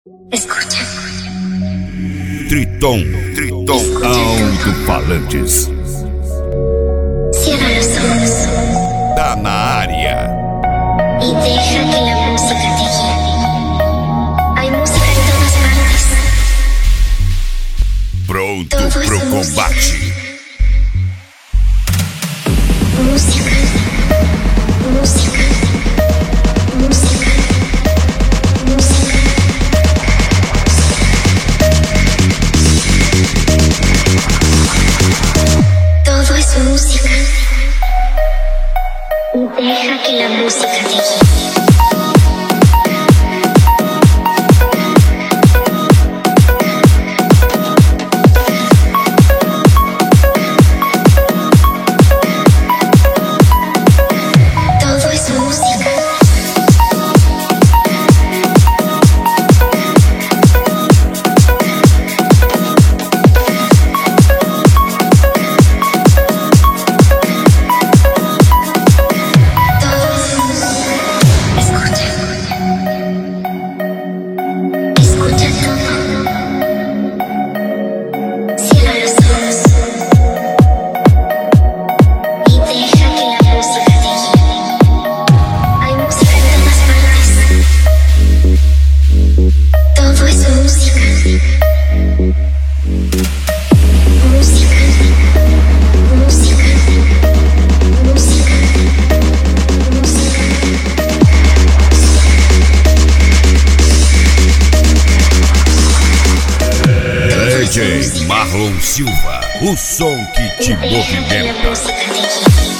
Escucha. Triton Alto-Falantes. Cierra los ojos Tá na área. y deja que la música te guíe. Hay música en todas partes. Pronto Todo pro es música. combate. Música. Música. Música. Música. Todo es música. Y deja que la música te guíe. Todo es música. Todo es música. Escucha. Escucha todo. Cierra los ojos y deja que la música te guíe. Hay música en todas partes. Todo es música. Música. Música. Música. Música. DJ Marlon Silva, o som que te Y deja que la movimenta. música te guíe.